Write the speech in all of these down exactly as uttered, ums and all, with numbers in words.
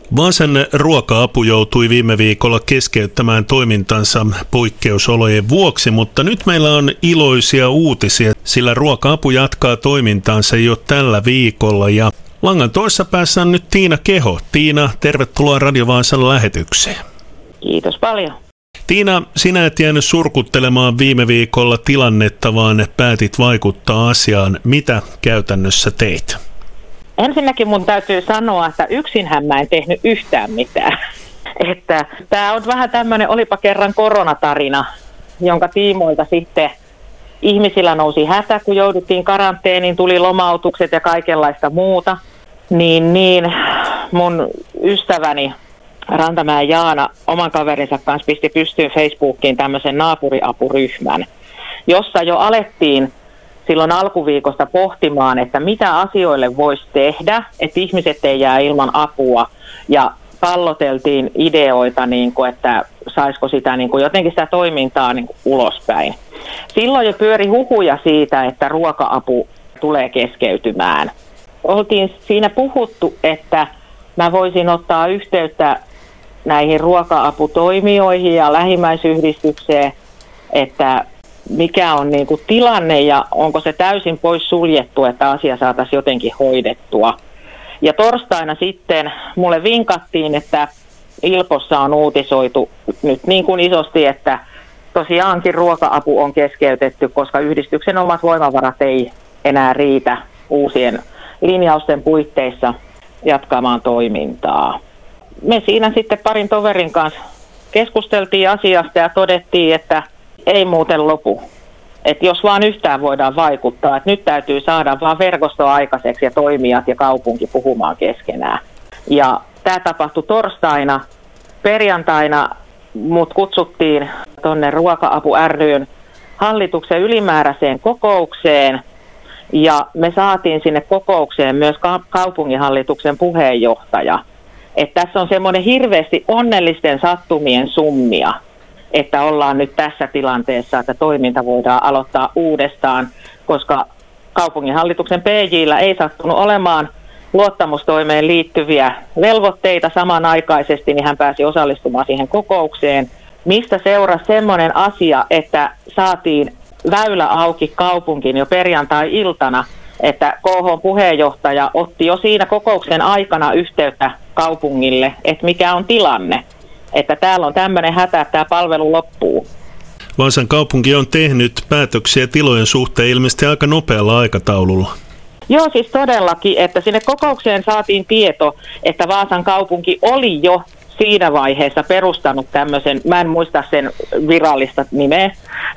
Vaasan ruoka-apu joutui viime viikolla keskeyttämään toimintansa poikkeusolojen vuoksi, mutta nyt meillä on iloisia uutisia, sillä ruoka-apu jatkaa toimintaansa jo tällä viikolla. Ja langan toisessa päässä on nyt Tiina Keho. Tiina, tervetuloa Radio Vaasan lähetykseen. Kiitos paljon. Tiina, sinä et jäänyt surkuttelemaan viime viikolla tilannetta, vaan päätit vaikuttaa asiaan. Mitä käytännössä teit? Ensinnäkin mun täytyy sanoa, että yksinhän mä en tehnyt yhtään mitään. Että tää on vähän tämmöinen olipa kerran koronatarina, jonka tiimoilta sitten ihmisillä nousi hätä, kun jouduttiin karanteeniin, tuli lomautukset ja kaikenlaista muuta. Niin, niin mun ystäväni Rantamäen Jaana oman kaverinsa kanssa pisti pystyyn Facebookiin tämmöisen naapuriapuryhmän, jossa jo alettiin silloin alkuviikosta pohtimaan, että mitä asioille voisi tehdä, että ihmiset ei jää ilman apua, ja palloteltiin ideoita, niin kuin, että saisiko sitä niin kuin jotenkin sitä toimintaa niin kuin ulospäin. Silloin jo pyöri huhuja siitä, että ruoka-apu tulee keskeytymään. Oltiin siinä puhuttu, että mä voisin ottaa yhteyttä näihin ruoka-aputoimijoihin ja lähimmäisyhdistykseen, että mikä on niin kuin tilanne ja onko se täysin pois suljettu, että asia saataisiin jotenkin hoidettua. Ja torstaina sitten mulle vinkattiin, että Ilpossa on uutisoitu nyt niin kuin isosti, että tosiaankin ruoka-apu on keskeytetty, koska yhdistyksen omat voimavarat ei enää riitä uusien linjausten puitteissa jatkamaan toimintaa. Me siinä sitten parin toverin kanssa keskusteltiin asiasta ja todettiin, että ei muuten lopu. Että jos vaan yhtään voidaan vaikuttaa, että nyt täytyy saada vaan verkostoa aikaiseksi ja toimijat ja kaupunki puhumaan keskenään. Ja tämä tapahtui torstaina. Perjantaina mut kutsuttiin tuonne Ruoka-apu ry:n hallituksen ylimääräiseen kokoukseen. Ja me saatiin sinne kokoukseen myös kaupunginhallituksen puheenjohtaja. Että tässä on semmoinen hirveästi onnellisten sattumien summia, että ollaan nyt tässä tilanteessa, että toiminta voidaan aloittaa uudestaan, koska kaupunginhallituksen P J:llä ei sattunut olemaan luottamustoimeen liittyviä velvoitteita samanaikaisesti, niin hän pääsi osallistumaan siihen kokoukseen, mistä seurasi semmoinen asia, että saatiin väylä auki kaupunkiin jo perjantai-iltana, että K H-puheenjohtaja otti jo siinä kokouksen aikana yhteyttä kaupungille, että mikä on tilanne. Että täällä on tämmöinen hätä, että tämä palvelu loppuu. Vaasan kaupunki on tehnyt päätöksiä tilojen suhteen ilmeisesti aika nopealla aikataululla. Joo, siis todellakin, että sinne kokoukseen saatiin tieto, että Vaasan kaupunki oli jo siinä vaiheessa perustanut tämmöisen, mä en muista sen virallista nimeä,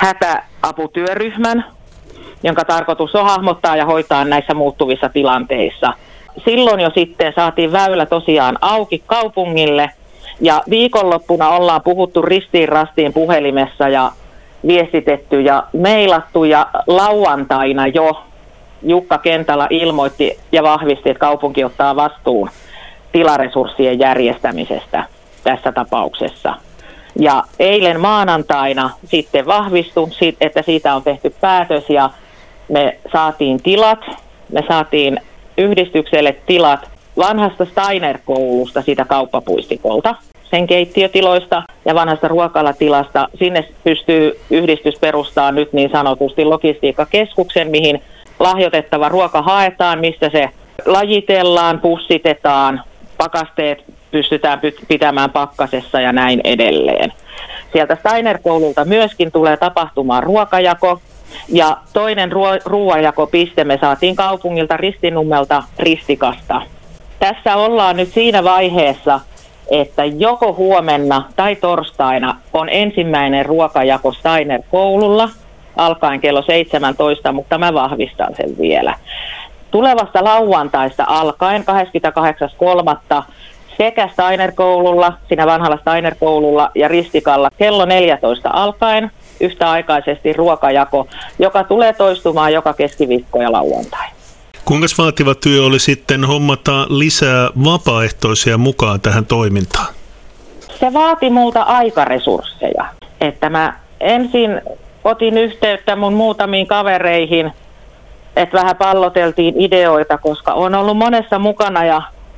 hätäaputyöryhmän, jonka tarkoitus on hahmottaa ja hoitaa näissä muuttuvissa tilanteissa. Silloin jo sitten saatiin väylä tosiaan auki kaupungille. Ja viikonloppuna ollaan puhuttu ristiin rastiin puhelimessa ja viestitetty ja meilattu ja lauantaina jo Jukka Kentala ilmoitti ja vahvisti, että kaupunki ottaa vastuun tilaresurssien järjestämisestä tässä tapauksessa. Ja eilen maanantaina sitten vahvistui, että siitä on tehty päätös ja me saatiin tilat, me saatiin yhdistykselle tilat vanhasta Steiner-koulusta, siitä kauppapuistikolta, sen keittiötiloista ja vanhasta ruokalatilasta. Sinne pystyy yhdistys perustamaan nyt niin sanotusti logistiikkakeskuksen, mihin lahjoitettava ruoka haetaan, mistä se lajitellaan, pussitetaan, pakasteet pystytään pitämään pakkasessa ja näin edelleen. Sieltä Steiner-koululta myöskin tulee tapahtumaan ruokajako. Ja toinen ruo- ruoanjakopiste me saatiin kaupungilta Ristinummelta Ristikasta. Tässä ollaan nyt siinä vaiheessa, että joko huomenna tai torstaina on ensimmäinen ruokajako Steiner-koululla alkaen kello seitsemäntoista, mutta mä vahvistan sen vielä. Tulevasta lauantaista alkaen kahdeskymmeneskahdeksas kolmatta sekä Steiner-koululla, siinä vanhalla Steiner-koululla ja Ristikalla kello neljätoista alkaen yhtäaikaisesti ruokajako, joka tulee toistumaan joka keskiviikko ja lauantai. Kuinka vaativa työ oli sitten hommata lisää vapaaehtoisia mukaan tähän toimintaan? Se vaati multa aikaresursseja. Että mä ensin otin yhteyttä mun muutamiin kavereihin, että vähän palloteltiin ideoita, koska on ollut monessa mukana ja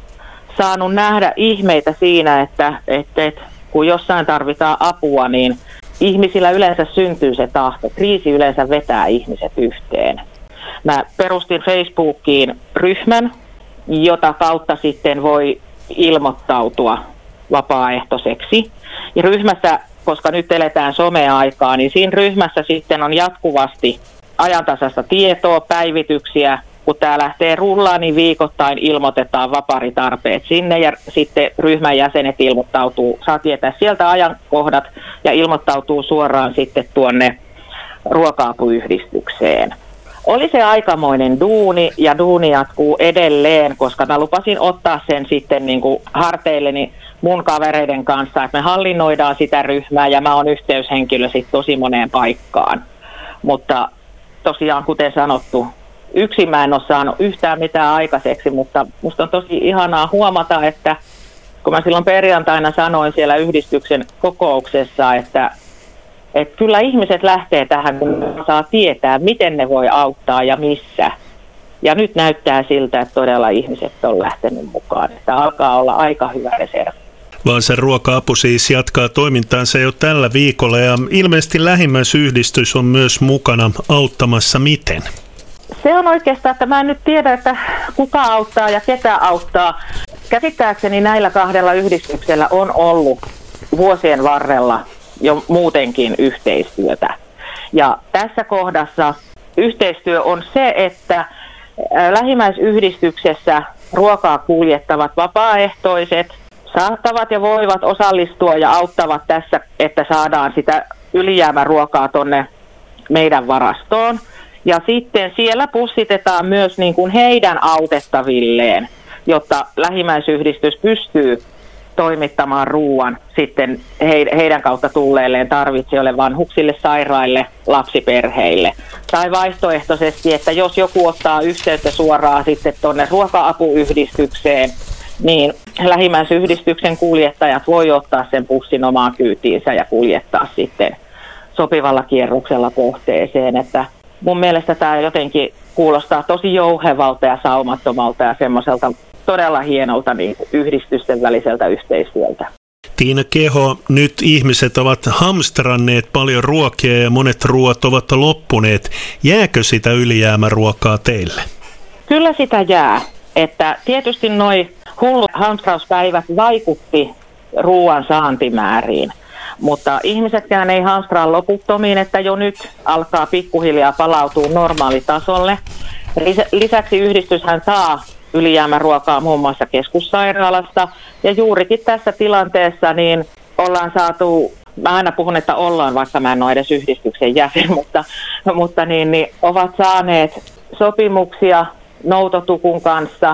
saanut nähdä ihmeitä siinä, että, että, että kun jossain tarvitaan apua, niin ihmisillä yleensä syntyy se tahto. Kriisi yleensä vetää ihmiset yhteen. Mä perustin Facebookiin ryhmän, jota kautta sitten voi ilmoittautua vapaaehtoiseksi. Ja ryhmässä, koska nyt eletään someaikaa, niin siinä ryhmässä sitten on jatkuvasti ajantasaista tietoa, päivityksiä. Kun tämä lähtee rullaan, niin viikoittain ilmoitetaan vaparitarpeet sinne ja sitten ryhmän jäsenet ilmoittautuu, saa tietää sieltä ajankohdat ja ilmoittautuu suoraan sitten tuonne ruoka-apuyhdistykseen. Oli se aikamoinen duuni ja duuni jatkuu edelleen, koska mä lupasin ottaa sen sitten niin kuin harteilleni mun kavereiden kanssa, että me hallinnoidaan sitä ryhmää ja mä oon yhteyshenkilö sitten tosi moneen paikkaan. Mutta tosiaan kuten sanottu, yksin mä en ole saanut yhtään mitään aikaiseksi, mutta musta on tosi ihanaa huomata, että kun mä silloin perjantaina sanoin siellä yhdistyksen kokouksessa, että, että kyllä ihmiset lähtee tähän, kun saa tietää, miten ne voi auttaa ja missä. Ja nyt näyttää siltä, että todella ihmiset on lähtenyt mukaan. Että alkaa olla aika hyvä reservi. Vaasan ruoka-apu siis jatkaa toimintaansa jo tällä viikolla ja ilmeisesti Lähimmäisyhdistys on myös mukana auttamassa. Miten? Se on oikeastaan, että mä en nyt tiedä, että kuka auttaa ja ketä auttaa. Käsittääkseni näillä kahdella yhdistyksellä on ollut vuosien varrella jo muutenkin yhteistyötä. Ja tässä kohdassa yhteistyö on se, että Lähimmäisyhdistyksessä ruokaa kuljettavat vapaaehtoiset saattavat ja voivat osallistua ja auttavat tässä, että saadaan sitä ylijäämäruokaa tonne meidän varastoon. Ja sitten siellä pussitetaan myös niin kuin heidän autettavilleen, jotta Lähimmäisyhdistys pystyy toimittamaan ruoan sitten heidän kautta tulleilleen tarvitsijoille, vanhuksille, sairaille, lapsiperheille. Tai vaihtoehtoisesti, että jos joku ottaa yhteyttä suoraan sitten tuonne ruoka-apuyhdistykseen, niin Lähimmäisyhdistyksen kuljettajat voi ottaa sen pussin omaan kyytiinsä ja kuljettaa sitten sopivalla kierroksella kohteeseen. Että mun mielestä tämä jotenkin kuulostaa tosi jouhevalta ja saumattomalta ja semmoiselta todella hienolta niin yhdistysten väliseltä yhteistyöltä. Tiina Keho, nyt ihmiset ovat hamstranneet paljon ruokia ja monet ruoat ovat loppuneet. Jääkö sitä ylijäämäruokaa teille? Kyllä sitä jää. Että tietysti noi hullut hamstrauspäivät vaikutti ruoan saantimääriin. Mutta ihmisetkään ei hamstraa loputtomiin, että jo nyt alkaa pikkuhiljaa palautua normaalitasolle. Lisäksi yhdistyshän saa ylijäämäruokaa muun muassa keskussairaalasta. Ja juurikin tässä tilanteessa niin ollaan saatu, mä aina puhun, että ollaan, vaikka mä en ole edes yhdistyksen jäsen, mutta, mutta niin, niin ovat saaneet sopimuksia Noutotukun kanssa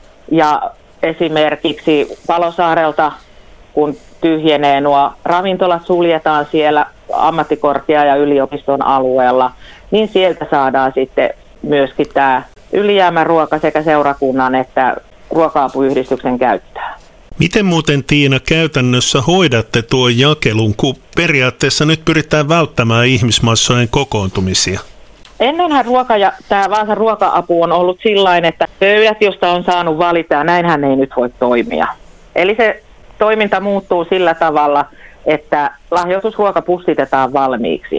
ja esimerkiksi Palosaarelta, kun tyhjenee nuo ravintolat, suljetaan siellä ammattikorkea- ja yliopiston alueella, niin sieltä saadaan sitten myöskin tämä ylijäämäruoka sekä seurakunnan että ruoka-apuyhdistyksen käyttää. Miten muuten, Tiina, käytännössä hoidatte tuon jakelun, kun periaatteessa nyt pyritään välttämään ihmismassojen kokoontumisia? Ennenhän ruoka ja tämä Vaasan ruoka-apu on ollut sillain, että pöydät, josta on saanut valita, ja näinhän ei nyt voi toimia. Eli se toiminta muuttuu sillä tavalla, että lahjoitusruoka pussitetaan valmiiksi.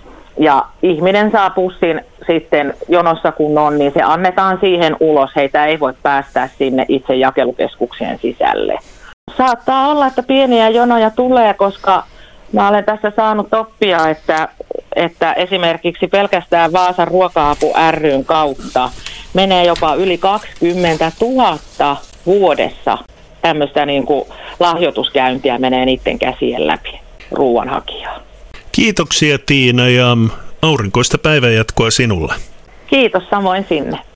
Ja ihminen saa pussin sitten jonossa kun on, niin se annetaan siihen ulos. Heitä ei voi päästää sinne itse jakelukeskukseen sisälle. Saattaa olla, että pieniä jonoja tulee, koska mä olen tässä saanut oppia, että, että esimerkiksi pelkästään Vaasan ruoka-apu ry:n kautta menee jopa yli kaksikymmentätuhatta vuodessa. Tämmöistä niin kuin lahjoituskäyntiä menee niiden käsien läpi ruoanhakijaa. Kiitoksia, Tiina, ja aurinkoista päivänjatkoa sinulle. Kiitos samoin sinne.